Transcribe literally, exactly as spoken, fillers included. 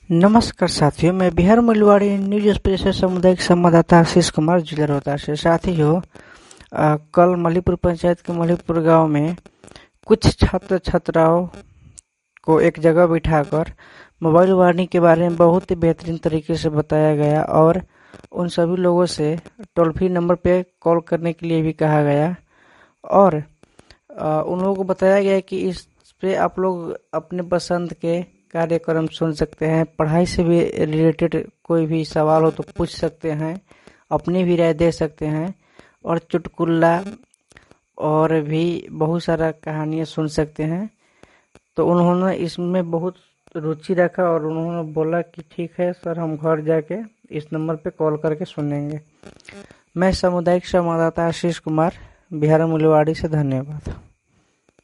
नमस्कार साथियों, मैं बिहार मलवाड़ी न्यूज एक्सप्रेस से सामुदायिक संवाददाता आशीष कुमार जिला रोहतास से। साथियों, अ, कल मलीपुर पंचायत के मलीपुर गांव में कुछ छात्र छात्राओं को एक जगह बिठाकर मोबाइल वार्निंग के बारे में बहुत ही बेहतरीन तरीके से बताया गया और उन सभी लोगों से टोल फ्री नंबर पे कॉल करने के लिए भी कहा गया और अ, उन लोगों को बताया गया कि इस पे आप लोग अपने पसंद के कार्यक्रम सुन सकते हैं। पढ़ाई से भी रिलेटेड कोई भी सवाल हो तो पूछ सकते हैं, अपनी भी राय दे सकते हैं और चुटकुला और भी बहुत सारा कहानियाँ सुन सकते हैं। तो उन्होंने इसमें बहुत रुचि रखा और उन्होंने बोला कि ठीक है सर, हम घर जाके इस नंबर पे कॉल करके सुनेंगे। मैं सामुदायिक संवाददाता आशीष कुमार, बिहार मुलवाड़ी से। धन्यवाद।